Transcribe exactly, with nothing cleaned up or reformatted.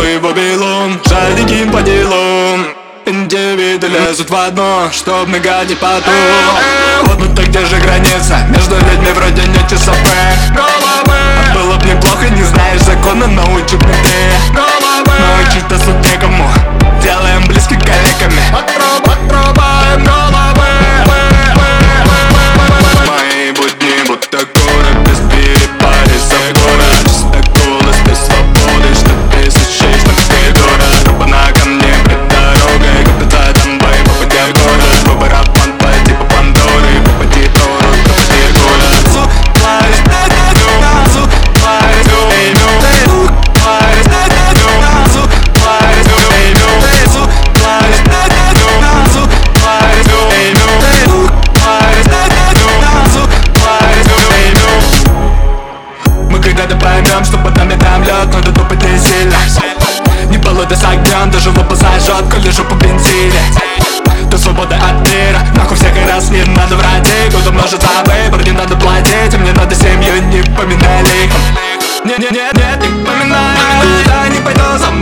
тобой Вавилон, шарики по делу. Индивиды лезут в одно, чтоб нагадить потом. Вот ну так где же граница? Между людьми вроде нет часов головы. А было б неплохо, не знаешь закона, научу бы ты головы. Научить-то суд некому, делаем близких коллегами. Отрубаем головы. Мои будни будто город без перепарисов. Город чисто голос, без свободы, что без ушей, что ты дура. По ногам мне пред дорогой, куда-то там бой, попадя в город. Выбор обман по типу Пандоры, попади в город, попади в город. Звук, тварь, звук, тварь, звук, эй, ну, звук, тварь, звук, тварь, звук, эй, ну, звук, тварь, звук, тварь, звук, эй, ну, звук, тварь, звук, тварь, звук, эй, ну. Мы когда-то поймем, что под нами там лед, но до тупо не сильно. Не болото с огнем, даже лопа зажжет, коли жопу бензине. То свобода от мира, нахуй всякий раз не надо врать. Года множится выбор, не надо платить, и мне надо семью, не поминали. Нет, нет, нет, нет, не поминай, куда не пойду за мной.